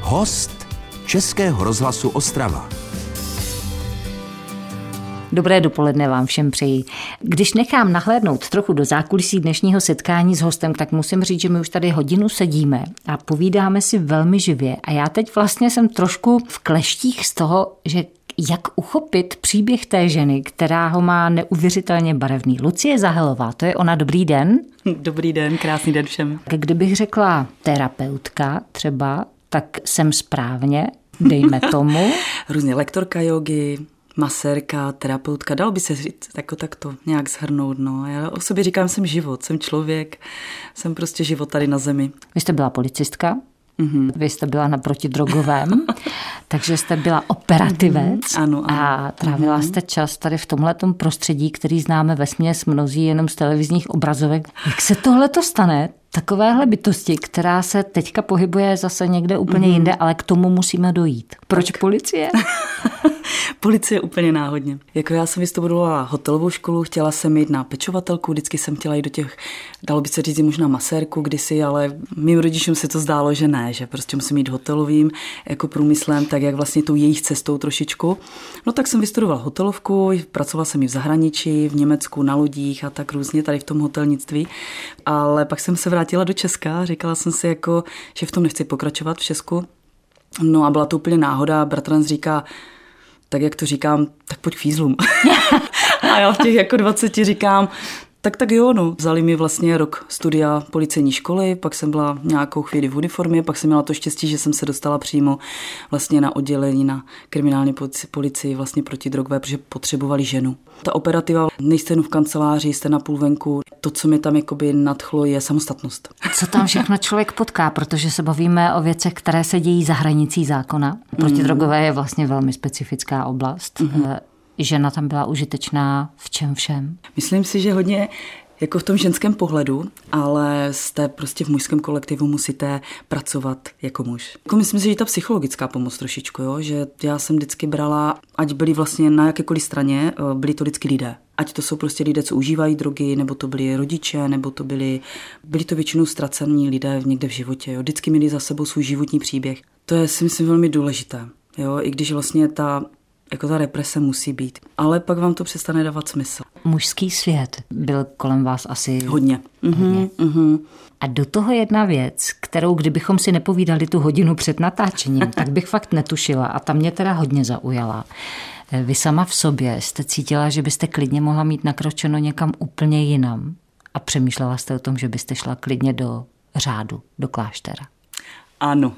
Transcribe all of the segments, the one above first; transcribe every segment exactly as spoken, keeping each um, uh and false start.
Host Českého rozhlasu Ostrava. Dobré dopoledne vám všem přeji. Když nechám nahlédnout trochu do zákulisí dnešního setkání s hostem, tak musím říct, že my už tady hodinu sedíme a povídáme si velmi živě. A já teď vlastně jsem trošku v kleštích z toho, že jak uchopit příběh té ženy, která ho má neuvěřitelně barevný. Lucie Zahelová, to je ona. Dobrý den. Dobrý den, krásný den všem. Kdybych řekla terapeutka třeba, tak jsem správně, dejme tomu. Různě lektorka jógy, masérka, terapeutka, dalo by se říct, jako tak to nějak shrnout. No. Já o sobě říkám, jsem život, jsem člověk, jsem prostě život tady na zemi. Vy jste byla policistka, mm-hmm. Vy jste byla na protidrogovém, takže jste byla operativec mm-hmm. ano, ano. A trávila mm-hmm. jste čas tady v tomhletom prostředí, který známe vesměs mnozí jenom z televizních obrazovek. Jak se tohle to stane? Takovéhle bytosti, která se teďka pohybuje zase někde úplně mm-hmm. jinde, ale k tomu musíme dojít. Proč tak. Policie? Policie úplně náhodně. Jako já jsem vystudovala hotelovou školu, chtěla jsem jít na pečovatelku, vždycky jsem chtěla jít do těch, dalo by se říct možná masérku kdysi, ale mým rodičům se to zdálo, že ne, že prostě musím jít hotelovým jako průmyslem, tak jak vlastně tou jejich cestou trošičku. No tak jsem vystudovala hotelovku, pracovala jsem i v zahraničí, v Německu, na lodích a tak různě tady v tom hotelnictví, ale pak jsem se vrátila do Česka, říkala jsem si jako, že v tom nechci pokračovat v Česku. No a byla to úplně náhoda, bratranec říká, tak jak to říkám, tak pojď k fízlům. A já v těch jako dvaceti říkám, tak tak jo, no. Vzali mi vlastně rok studia policejní školy, pak jsem byla nějakou chvíli v uniformě, pak jsem měla to štěstí, že jsem se dostala přímo vlastně na oddělení na kriminální policii vlastně protidrogové, protože potřebovali ženu. Ta operativa, nejste jen v kanceláři, jste na půl venku. To, co mi tam jakoby nadchlo, je samostatnost. Co tam všechno člověk potká, protože se bavíme o věcech, které se dějí za hranicí zákona. Protidrogové je vlastně velmi specifická oblast. Mm-hmm. Žena tam byla užitečná v čem všem? Myslím si, že hodně jako v tom ženském pohledu, ale jste prostě v mužském kolektivu musíte pracovat jako muž. Jako myslím si, že ta psychologická pomoc trošičku, jo? Že já jsem vždycky brala, ať byli vlastně na jakékoliv straně, byli to vždycky lidé. Ať to jsou prostě lidé, co užívají drogy, nebo to byli rodiče, nebo to byli, byli to většinou ztracení lidé někde v životě. Jo? Vždycky měli za sebou svůj životní příběh. To je si myslím velmi důležité. Jo? I když vlastně ta jako ta represe musí být. Ale pak vám to přestane dávat smysl. Mužský svět byl kolem vás asi hodně. hodně. Mm-hmm. A do toho jedna věc, kterou kdybychom si nepovídali tu hodinu před natáčením, tak bych fakt netušila a ta mě teda hodně zaujala. Vy sama v sobě jste cítila, že byste klidně mohla mít nakročeno někam úplně jinam a přemýšlela jste o tom, že byste šla klidně do řádu, do kláštera. Ano.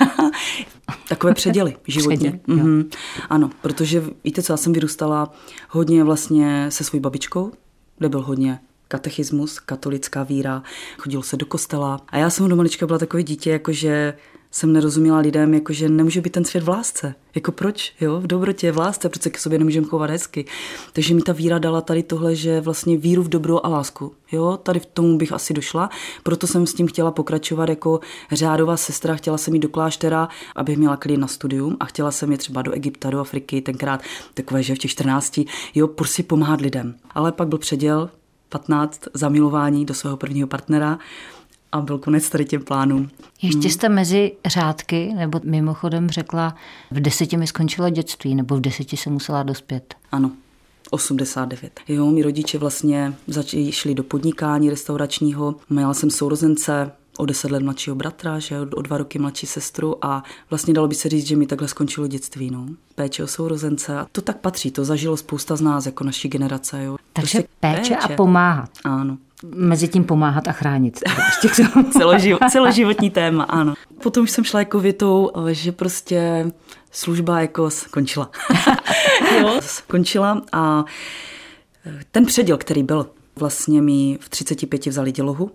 Takové předěly životní. Předěl, mm-hmm. Ano, protože víte co, já jsem vyrůstala hodně vlastně se svojí babičkou, kde byl hodně katechismus, katolická víra, chodilo se do kostela a já jsem do malička byla takové dítě, jakože jsem nerozuměla lidem, jakože nemůže být ten svět v lásce. Jako proč? Jo? V dobrotě, v lásce, protože k sobě nemůžeme chovat hezky. Takže mi ta víra dala tady tohle, že vlastně víru v dobro a lásku. Jo? Tady v tomu bych asi došla. Proto jsem s tím chtěla pokračovat jako řádová sestra. Chtěla jsem jít do kláštera, abych měla klid na studium a chtěla jsem jít třeba do Egypta, do Afriky, tenkrát takové, že v těch čtrnácti, jo, prostě pomáhat lidem. Ale pak byl předěl, patnáct, zamilování do svého prvního partnera. A byl konec tady těm plánům. Ještě jste mezi řádky, nebo mimochodem řekla, v deseti mi skončilo dětství, nebo v deseti se musela dospět. Ano, osmdesát devět. Jo, mý rodiče vlastně začali, šli do podnikání restauračního. Měla jsem sourozence, o deset let mladšího bratra, že o dva roky mladší sestru a vlastně dalo by se říct, že mi takhle skončilo dětství. No. Péče o sourozence. A to tak patří, to zažilo spousta z nás, jako naší generace. Jo. Takže prostě péče, péče a pomáhat. Ano. Mezi tím pomáhat a chránit. Celoživo, celoživotní téma, ano. Potom už jsem šla jako větou, že prostě služba jako skončila. Jo, skončila a ten předěl, který byl, vlastně mi v třiceti pěti vzali dělohu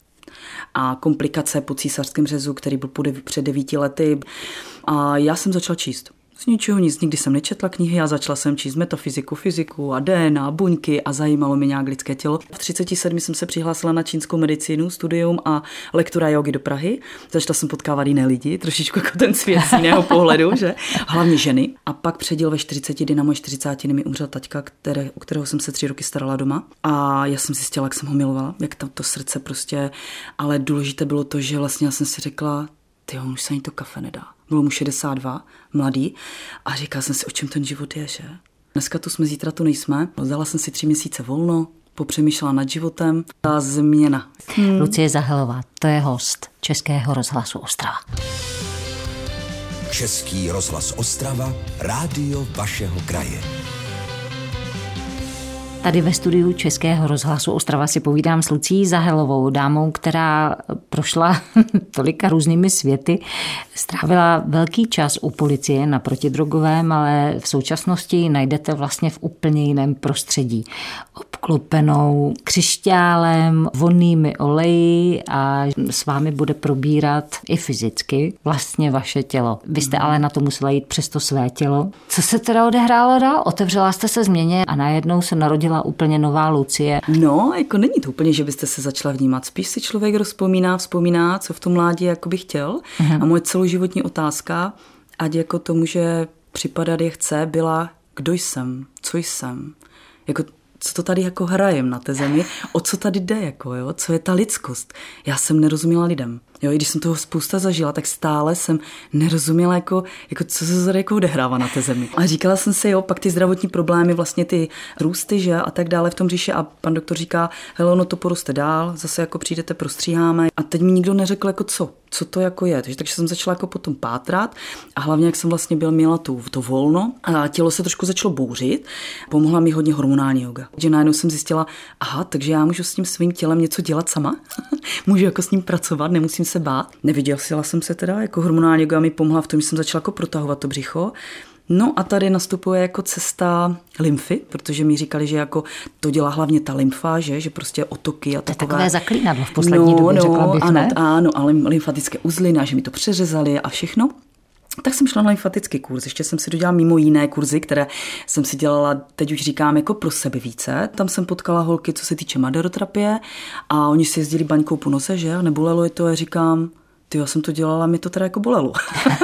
a komplikace po císařském řezu, který byl před devíti lety. A já jsem začala číst. Z ničeho nic, nikdy jsem nečetla knihy a začala jsem číst metafyziku, fyziku a D N A, buňky a zajímalo mě nějak lidské tělo. V třiceti sedmi jsem se přihlásila na čínskou medicínu, studium a lektora jógy do Prahy. Začala jsem potkávat jiné lidi, trošičku jako ten svět z jiného pohledu, že? Hlavně ženy. A pak předěl ve čtyřiceti, kdy na moje čtyřicátiny mi umřel taťka, které, o kterého jsem se tři roky starala doma. A já jsem zjistila, jak jsem ho milovala, jak tam to srdce prostě, ale důležité bylo to, že vlastně já jsem si řekla, ty už se ani to kafe nedá. Bylo mu šedesát dva, mladý, a říkala jsem si, o čem ten život je, že? Dneska tu jsme, zítra tu nejsme. Vzala jsem si tři měsíce volno, popřemýšlela nad životem a změna. Hmm. Lucie Zahelová, to je host Českého rozhlasu Ostrava. Český rozhlas Ostrava, rádio vašeho kraje. Tady ve studiu Českého rozhlasu Ostrava si povídám s Lucí Zahelovou, dámou, která prošla tolika různými světy, strávila velký čas u policie na protidrogovém, ale v současnosti ji najdete vlastně v úplně jiném prostředí. Obklopenou křišťálem, vonnými oleji a s vámi bude probírat i fyzicky vlastně vaše tělo. Vy jste ale na to musela jít přes to své tělo. Co se teda odehrálo dál? Otevřela jste se změně a najednou se narodila úplně nová Lucie. No, jako není to úplně, že byste se začala vnímat. Spíš si člověk rozpomíná, vzpomíná, co v tom mládí jako by chtěl. Uh-huh. A moje celoživotní otázka, ať jako to může připadat, je chce, byla, kdo jsem, co jsem. Jako co to tady jako hrajem na té zemi, o co tady jde, jako, jo? Co je ta lidskost. Já jsem nerozuměla lidem. Jo? I když jsem toho spousta zažila, tak stále jsem nerozuměla, jako, jako co se tady jako odehrává na té zemi. A říkala jsem si, jo, pak ty zdravotní problémy, vlastně ty růsty, že, a tak dále v tom říše, a pan doktor říká, hele, no to poroste dál, zase jako přijdete, prostříháme. A teď mi nikdo neřekl, jako co, co to jako je. Takže, takže jsem začala jako potom pátrat a hlavně, jak jsem vlastně byl, měla tu, to volno a tělo se trošku začalo bouřit. Pomohla mi hodně hormonální yoga. Že najednou jsem zjistila, aha, takže já můžu s tím svým tělem něco dělat sama. Můžu jako s ním pracovat, nemusím se bát. Neviděla jsem se teda, jako hormonální yoga mi pomohla v tom, že jsem začala jako protahovat to břicho. No a tady nastupuje jako cesta lymfy, protože mi říkali, že jako to dělá hlavně ta lymfa, že, že prostě otoky a takové. To je takové zaklínadlo v poslední no, době, no, řekla bych, ano, ne? Ano, ale lymfatické uzliny, a že mi to přeřezali a všechno. Tak jsem šla na lymfatický kurz. Ještě jsem si dodělala mimo jiné kurzy, které jsem si dělala, teď už říkám, jako pro sebe více. Tam jsem potkala holky, co se týče maderoterapie, a oni si jezdili baňkou po nose, že? A nebolelo je to, a říkám, ty, já jsem to dělala, mi to teda jako bolelo.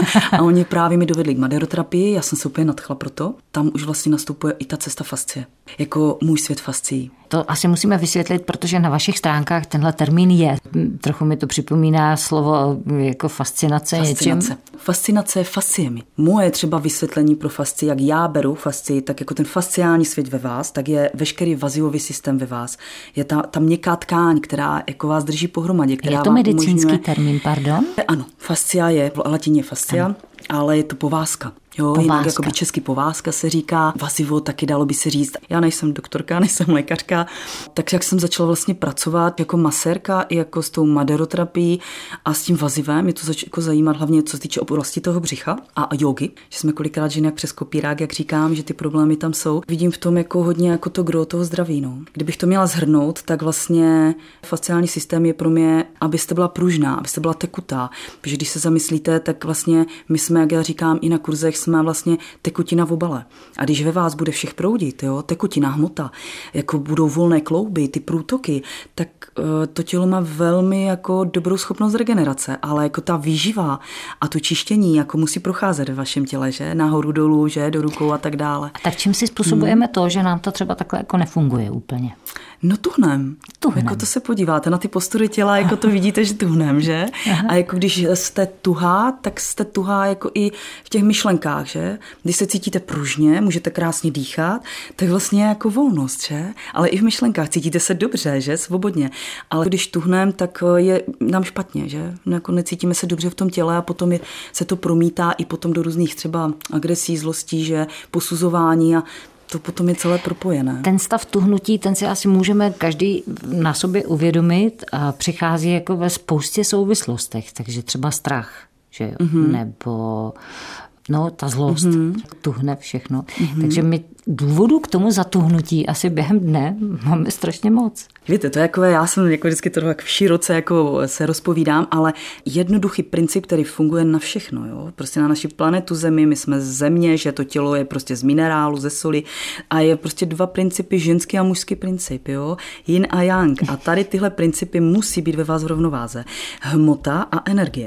A oni právě mi dovedli k maderoterapii, já jsem se úplně nadchla proto. Tam už vlastně nastupuje i ta cesta fascie. Jako můj svět fascií. To asi musíme vysvětlit, protože na vašich stránkách tenhle termín je. Trochu mi to připomíná slovo jako fascinace, fascinace. něčím. Fascinace fasciemi. Moje třeba vysvětlení pro fascii, jak já beru fascii, tak jako ten fasciální svět ve vás, tak je veškerý vazivový systém ve vás. Je ta, ta měkká tkáň, která jako vás drží pohromadě. Která je to medicínský umožňuje... termín, pardon? Ano, fascia je, v latině fascia, ano. Ale je to povázka. Jo, jinak jakoby český povázka se říká, vazivo taky dalo by se říct. Já nejsem doktorka, nejsem lékařka, tak jak jsem začala vlastně pracovat jako masérka i jako s tou maderoterapií a s tím vazivem, mě to začalo jako zajímat hlavně co se týče oblasti toho břicha a jogy, že jsme kolikrát ženy jak přes kopírák, jak říkám, že ty problémy tam jsou. Vidím v tom jako hodně jako to gro toho zdraví. No. Kdybych to měla shrnout, tak vlastně fasciální systém je pro mě, abyste byla pružná, abyste byla tekutá, protože když se zamyslíte, tak vlastně my jsme, jak já říkám, i na kurzech jsme vlastně tekutina v obale. A když ve vás bude všech proudit, jo, tekutina, hmota, jako budou volné klouby, ty průtoky, tak uh, to tělo má velmi jako dobrou schopnost regenerace, ale jako ta výživa a to čištění jako musí procházet ve vašem těle, že? Nahoru dolů, že? Do rukou a tak dále. A tak čím si způsobujeme hmm. to, že nám to třeba takhle jako nefunguje úplně? No tuhnem. tuhnem. Jako to se podíváte na ty postury těla, jako to vidíte, že tuhnem, že? Aha. A jako když jste tuhá, tak jste tuhá jako i v těch myšlenkách, že? Když se cítíte pružně, můžete krásně dýchat, tak vlastně jako volnost, že? Ale i v myšlenkách cítíte se dobře, že? Svobodně. Ale když tuhnem, tak je nám špatně, že? Jako necítíme se dobře v tom těle a potom je, se to promítá i potom do různých třeba agresí, zlostí, že? Posuzování a to potom je celé propojené. Ten stav tuhnutí, ten si asi můžeme každý na sobě uvědomit a přichází jako ve spoustě souvislostech, takže třeba strach, že jo? Mm-hmm. Nebo no, ta zlost, mm-hmm. tuhne všechno. Mm-hmm. Takže my důvodů k tomu zatuhnutí asi během dne máme strašně moc. Víte, to je jako, já jsem jako vždycky to tak široce jako se rozpovídám, ale jednoduchý princip, který funguje na všechno, jo? Prostě na naši planetu Zemi, my jsme z země, že to tělo je prostě z minerálu, ze soli a je prostě dva principy, ženský a mužský princip, jo? Yin a yang. A tady tyhle principy musí být ve vás v rovnováze. Hmota a energie.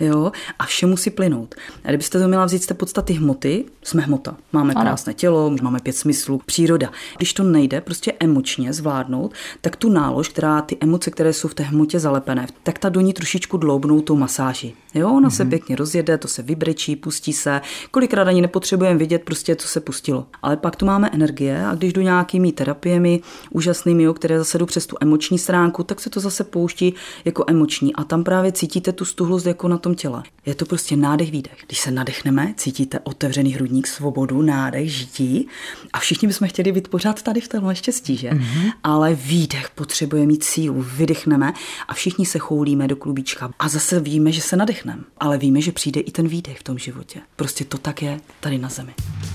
Jo? A vše musí plynout. A kdybyste to měla vzít z té podstaty hmoty, jsme hmota. Máme krásné tělo, máme pět smyslů, příroda. Když to nejde prostě emočně zvládnout, tak tu nálož, která ty emoce, které jsou v té hmotě zalepené, tak ta do ní trošičku dloubnou tou masáží. Jo, ona mm-hmm. se pěkně rozjede, to se vybrečí, pustí se. Kolikrát ani nepotřebujeme vidět prostě, co se pustilo. Ale pak tu máme energie a když jdu nějakými terapiemi úžasnými, jo, které zase jdou přes tu emoční stránku, tak se to zase pouští jako emoční a tam právě cítíte tu stuhlost jako na tom těle. Je to prostě nádech, výdech. Když se nadechneme, cítíte otevřený hrudník, svobodu, nádech, žití a všichni bychom chtěli být pořád tady v tomhle štěstí, že? Mm-hmm. Ale výdech potřebuje mít sílu, vydechneme a všichni se choulíme do klubíčka a zase víme, že se nadechneme, ale víme, že přijde i ten výdech v tom životě. Prostě to tak je tady na zemi.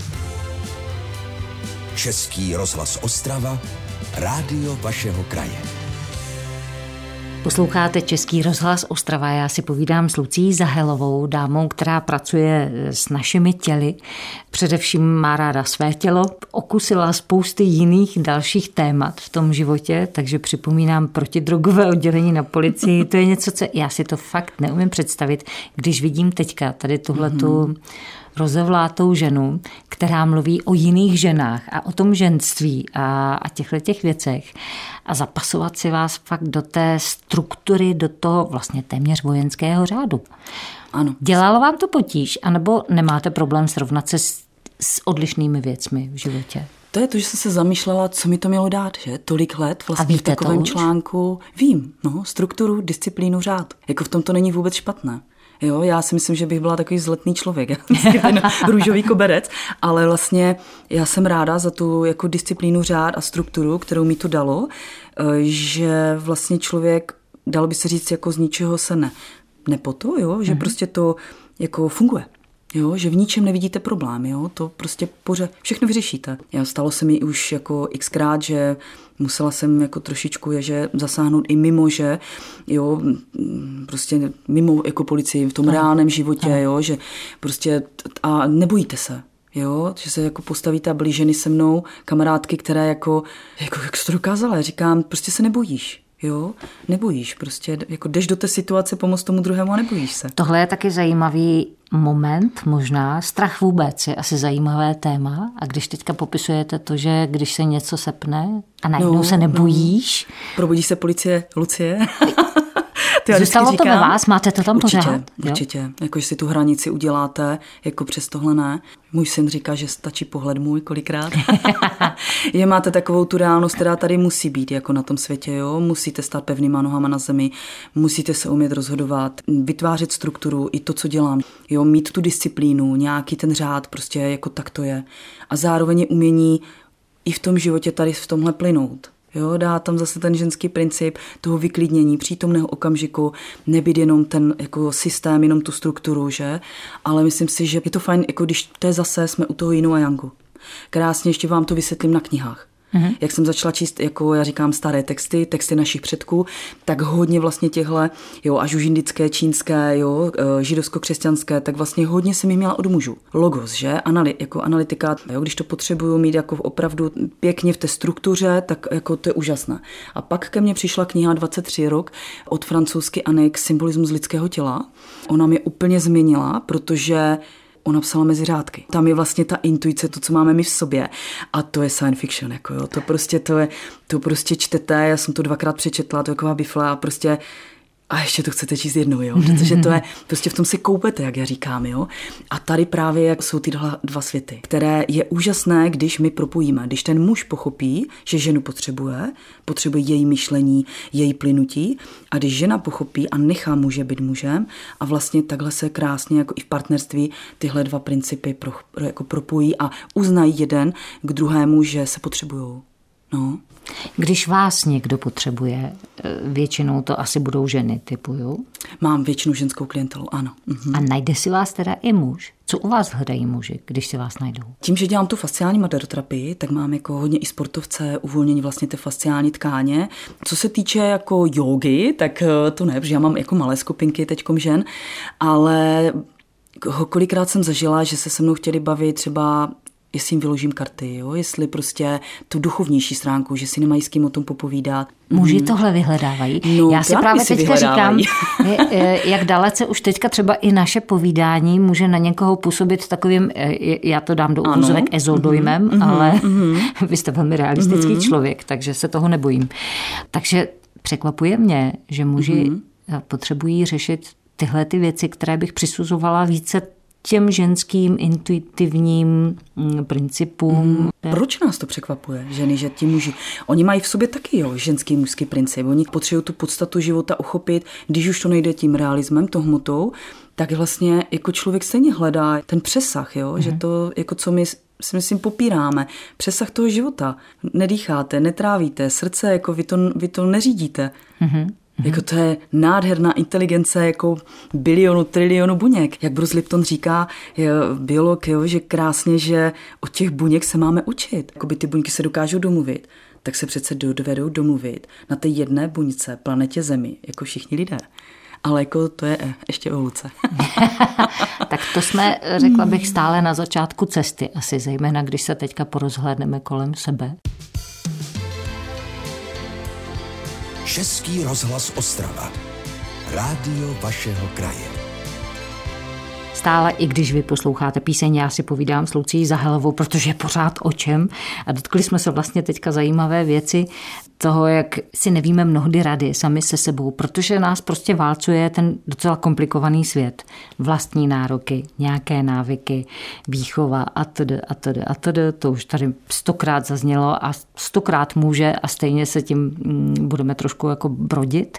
Český rozhlas Ostrava, rádio vašeho kraje. Posloucháte Český rozhlas Ostrava. Já si povídám s Lucií Zahelovou, dámou, která pracuje s našimi těly. Především má ráda své tělo. Okusila spousty jiných dalších témat v tom životě, takže připomínám protidrogové oddělení na policii. To je něco, co já si to fakt neumím představit, když vidím teďka tady tuhletu mm-hmm. rozevlátou ženu, která mluví o jiných ženách a o tom ženství a, a těchto těch věcech a zapasovat si vás fakt do té struktury, do toho vlastně téměř vojenského řádu. Ano. Dělalo vám to potíž, anebo nemáte problém srovnat se s, s odlišnými věcmi v životě? To je to, že jsem se zamýšlela, co mi to mělo dát, že? Tolik let vlastně v takovém článku. Vím, no, strukturu, disciplínu, řád. Jako v tom to není vůbec špatné. Jo, já si myslím, že bych byla takový vzletný člověk, ten růžový koberec, ale vlastně já jsem ráda za tu jako disciplínu, řád a strukturu, kterou mi to dalo, že vlastně člověk, dalo by se říct, jako z ničeho se ne, nepoto, jo, že mm-hmm. prostě to jako funguje. Jo, že v ničem nevidíte problém, jo, to prostě pořád všechno vyřešíte. Já stalo se mi už jako xkrát, že musela jsem jako trošičku je, že zasáhnout i mimo, že jo, prostě mimo jako policii v tom reálném životě, jo, že prostě a nebojíte se. Jo, že se jako postavíte a byly ženy se mnou, kamarádky, které jako, jako jak jsi to dokázala, já říkám, prostě se nebojíš. Jo, nebojíš, prostě jako jdeš do té situace pomoct tomu druhému a nebojíš se. Tohle je taky zajímavý moment, možná. Strach vůbec je asi zajímavé téma a když teďka popisujete to, že když se něco sepne a najednou no, se nebojíš. No. Probudí se policie Lucie. Zůstalo to ve vás? Máte to tam určitě, pořád? Určitě. Jo? Jako, že si tu hranici uděláte, jako přes tohle ne. Můj syn říká, že stačí pohled můj kolikrát. Je máte takovou tu reálnost, která tady musí být jako na tom světě. Jo? Musíte stát pevnýma nohama na zemi, musíte se umět rozhodovat, vytvářet strukturu, i to, co dělám. Jo? Mít tu disciplínu, nějaký ten řád, prostě jako tak to je. A zároveň je umění i v tom životě tady v tomhle plynout. Jo, dá tam zase ten ženský princip toho vyklidnění, přítomného okamžiku, nebyt jenom ten jako systém, jenom tu strukturu, že? Ale myslím si, že je to fajn, jako když to je zase, jsme u toho Jinu a Jangu. Krásně ještě vám to vysvětlím na knihách. Mm-hmm. Jak jsem začala číst, jako já říkám, staré texty, texty našich předků, tak hodně vlastně těhle, jo, až už indické, čínské, jo, židovsko-křesťanské, tak vlastně hodně jsem jich měla od mužů. Logos, že? Anali, jako analytika, jo, když to potřebuju mít jako opravdu pěkně v té struktuře, tak jako to je úžasné. A pak ke mně přišla kniha dvacet tři rok od francouzsky Anik, Symbolismus lidského těla. Ona mě úplně změnila, protože ona psala mezi řádky. Tam je vlastně ta intuice, to, co máme my v sobě. A to je science fiction, jako jo. To prostě, to je, to prostě čtete, já jsem to dvakrát přečetla, to je taková bifla a prostě a ještě to chcete číst jednou, jo, protože to je, prostě v tom se koupete, jak já říkám, jo. A tady právě jsou ty dva, dva světy, které je úžasné, když my propojíme. Když ten muž pochopí, že ženu potřebuje, potřebuje její myšlení, její plynutí, a když žena pochopí a nechá muže být mužem a vlastně takhle se krásně jako i v partnerství tyhle dva principy pro, jako propojí a uznají jeden k druhému, že se potřebujou. No. Když vás někdo potřebuje, většinou to asi budou ženy, typuju. Mám většinou ženskou klientelu, ano. Mhm. A najde si vás teda i muž? Co u vás hledají muži, když si vás najdou? Tím, že dělám tu fasciální maderoterapii, tak mám jako hodně i sportovce, uvolnění vlastně té fasciální tkáně. Co se týče jako jógy, tak to ne, protože já mám jako malé skupinky teďkom žen, ale kolikrát jsem zažila, že se se mnou chtěli bavit třeba jestli jim vyložím karty, jo? Jestli prostě tu duchovnější stránku, že si nemají s kým o tom popovídat. Muži tohle vyhledávají. No, já si právě si teďka říkám, jak dalece už teďka třeba i naše povídání může na někoho působit takovým, já to dám do úvozovek ezodojmem, mm-hmm, ale mm-hmm. vy jste velmi realistický mm-hmm. člověk, takže se toho nebojím. Takže překvapuje mě, že muži mm-hmm. potřebují řešit tyhle ty věci, které bych přisuzovala více těm ženským intuitivním principům. Hmm. Proč nás to překvapuje, ženy, že ti muži? Oni mají v sobě taky jo, ženský, mužský princip. Oni potřebují tu podstatu života uchopit, když už to nejde tím realismem, tou hmotou, tak vlastně jako člověk stejně hledá ten přesah, jo? Hmm. Že to, jako co my si myslím popíráme, přesah toho života. Nedýcháte, netrávíte, srdce, jako vy to, vy to neřídíte. Hmm. Jako to je nádherná inteligence jako bilionu, trilionu buněk. Jak Bruce Lipton říká, je biolog, jo, že krásně, že od těch buněk se máme učit. Jakoby ty buňky se dokážou domluvit, tak se přece dovedou domluvit na té jedné buňce, planetě Zemi, jako všichni lidé. Ale jako to je ještě evoluce. Tak to jsme, řekla bych, stále na začátku cesty, asi zejména, když se teďka porozhlédneme kolem sebe. Český rozhlas Ostrava. Rádio vašeho kraje. Stále, i když vy posloucháte píseň, já si povídám s Lucií Zahelovou, protože je pořád o čem. A dotkli jsme se vlastně teďka zajímavé věci toho, jak si nevíme mnohdy rady sami se sebou, protože nás prostě válcuje ten docela komplikovaný svět. Vlastní nároky, nějaké návyky, výchova a td. a td. a td. To už tady stokrát zaznělo a stokrát může a stejně se tím budeme trošku jako brodit.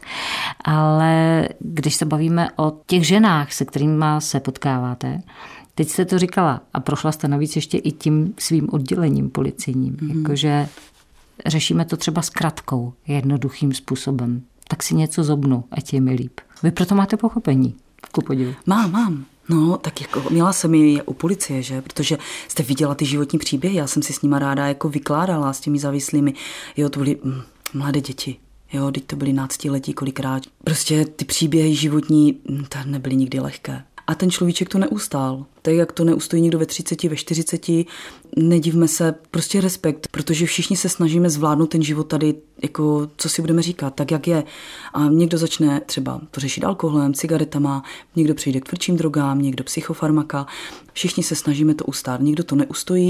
Ale když se bavíme o těch ženách, se kterými se potkáváte, teď jste to říkala a prošla jste navíc ještě i tím svým oddělením policijním, mm-hmm. jakože řešíme to třeba s kratkou, jednoduchým způsobem. Tak si něco zobnu, ať je mi líp. Vy proto máte pochopení, ku podivu. Mám, mám. No, tak jako měla jsem ji u policie, že? Protože jste viděla ty životní příběhy, já jsem si s nima ráda jako vykládala s těmi závislými. Jo, to byly hm, mladé děti. Jo, teď to byly náctiletí kolikrát. Prostě ty příběhy životní, to nebyly nikdy lehké. A ten človíček to neustál. Tak jak to neustojí někdo ve třiceti, ve čtyřiceti, nedivme se, prostě respekt, protože všichni se snažíme zvládnout ten život tady, jako co si budeme říkat, tak jak je. A někdo začne třeba to řešit alkoholem, cigaretama, někdo přijde k tvrdším drogám, někdo psychofarmaka. Všichni se snažíme to ustát, někdo to neustojí.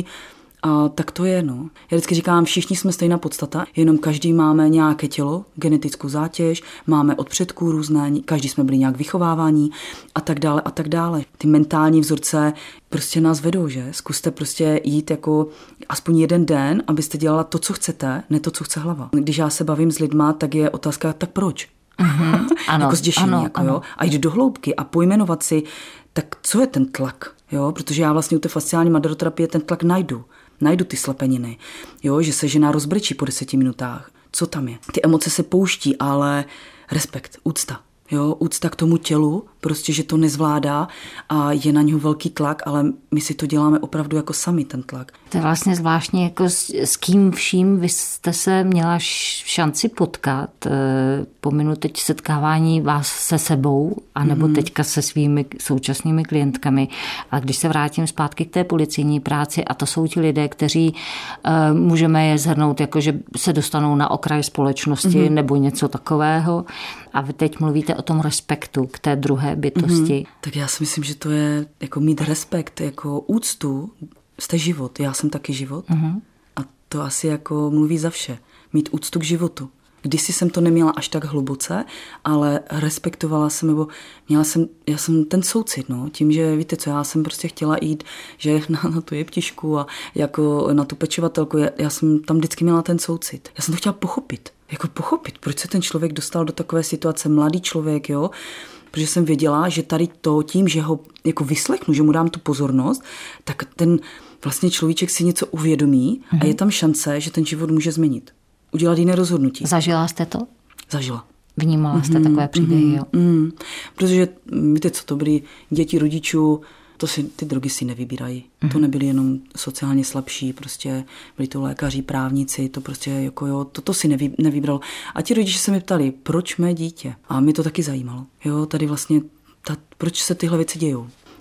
A tak to je, no. Já vždycky říkám, všichni jsme stejná podstata, jenom každý máme nějaké tělo, genetickou zátěž, máme od předků různé, každý jsme byli nějak vychováváni a tak dále a tak dále. Ty mentální vzorce prostě nás vedou, že? Zkuste prostě jít jako aspoň jeden den, abyste dělala to, co chcete, ne to, co chce hlava. Když já se bavím s lidma, tak je otázka, tak proč? Mm-hmm, ano, jako zděšení, ano, jako, ano. Jo? A jít do hloubky a pojmenovat si, tak co je ten tlak? Jo? Protože já vlastně u té fasciální maderoterapie ten tlak najdu. Najdu ty slepeniny, jo, že se žena rozbrečí po deseti minutách. Co tam je? Ty emoce se pouští, ale respekt, úcta. Jo, úcta k tomu tělu, prostě, že to nezvládá a je na něho velký tlak, ale my si to děláme opravdu jako sami, ten tlak. To je vlastně zvláštní, jako s, s kým vším vy jste se měla šanci potkat, pominu teď setkávání vás se sebou, anebo mm. teďka se svými současnými klientkami. A když se vrátím zpátky k té policijní práci, a to jsou ti lidé, kteří můžeme je shrnout, jako že se dostanou na okraj společnosti mm. nebo něco takového. A vy teď mluvíte o tom respektu k té druhé bytosti. Mm-hmm. Tak já si myslím, že to je jako mít respekt, jako úctu, jste život, já jsem taky život. Mm-hmm. A to asi jako mluví za vše. Mít úctu k životu. Kdysi jsem to neměla až tak hluboce, ale respektovala jsem, nebo měla jsem, já jsem ten soucit, no, tím, že víte co, já jsem prostě chtěla jít, že na, na tu jeptišku a jako na tu pečovatelku, já, já jsem tam vždycky měla ten soucit. Já jsem to chtěla pochopit, jako pochopit, proč se ten člověk dostal do takové situace, mladý člověk, jo, protože jsem věděla, že tady to tím, že ho jako vyslechnu, že mu dám tu pozornost, tak ten vlastně človíček si něco uvědomí mm-hmm. a je tam šance, že ten život může změnit. Udělat jiné rozhodnutí. Zažila jste to? Zažila. Vnímala jste mm-hmm, takové příběhy, mm-hmm, jo? Mm, protože víte, co to byly děti rodičů, to si, ty drogy si nevybírají. Mm-hmm. To nebyli jenom sociálně slabší, prostě byli to lékaři, právníci, to prostě jako jo, to, to si nevy, nevybral. A ti rodiče se mi ptali, proč mé dítě? A mě to taky zajímalo. Jo, tady vlastně, ta, proč se tyhle věci dějou?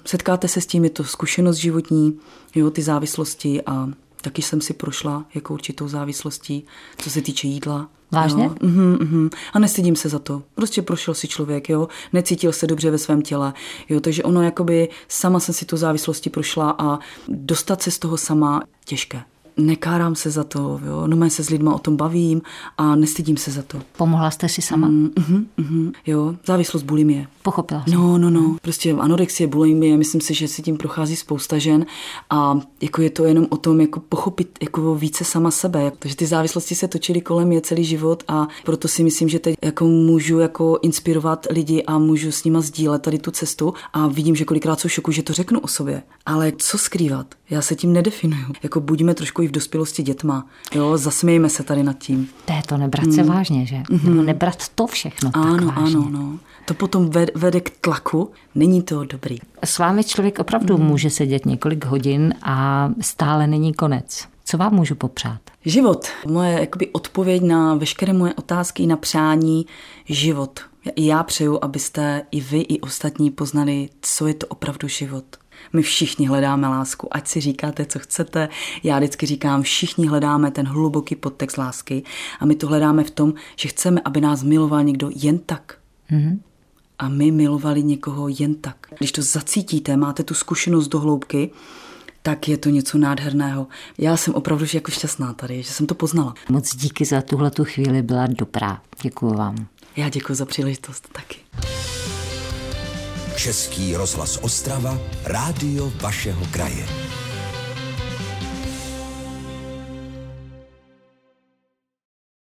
setkáte se s tím, je to zkušenost životní, jo, ty závislosti a taky jsem si prošla jako určitou závislostí, co se týče jídla. Vážně? Jo. Uhum, uhum. A nestydím se za to. Prostě prošel si člověk, jo, necítil se dobře ve svém těle, jo, takže ono jakoby sama jsem si tu závislosti prošla a dostat se z toho sama těžké. Nekárám se za to, jo, no se s lidma o tom bavím a nestydím se za to. Pomohla jste si sama? Mm, uhum, uhum, jo, závislost bulimie. Pochopila jsem. No, no, no, prostě anorexie, bulimie, myslím si, že si tím prochází spousta žen a jako je to jenom o tom jako pochopit jako více sama sebe. Takže ty závislosti se točily kolem mě celý život a proto si myslím, že teď jako můžu jako inspirovat lidi a můžu s nima sdílet tady tu cestu a vidím, že kolikrát jsou v šoku, že to řeknu o sobě. Ale co skrývat? Já se tím nedefinuju. Jako buďme trošku i v dospělosti dětma. Jo, zasmějme se tady nad tím. To je to nebrat se mm. vážně, že? Mm-hmm. Nebo nebrat to všechno ano, tak vážně. Ano, ano. To potom vede k tlaku, není to dobrý. S vámi člověk opravdu mm. může sedět několik hodin a stále není konec. Co vám můžu popřát? Život. Moje jakoby odpověď na veškeré moje otázky i na přání život. Já přeju, abyste i vy, i ostatní poznali, co je to opravdu život. My všichni hledáme lásku, ať si říkáte, co chcete. Já vždycky říkám, všichni hledáme ten hluboký podtext lásky a my to hledáme v tom, že chceme, aby nás miloval někdo jen tak. Mm-hmm. A my milovali někoho jen tak. Když to zacítíte, máte tu zkušenost do hloubky, tak je to něco nádherného. Já jsem opravdu jako šťastná tady, že jsem to poznala. Moc díky za tuhletu chvíli, byla dobrá. Děkuju vám. Já děkuji za příležitost taky. Český rozhlas Ostrava, rádio vašeho kraje.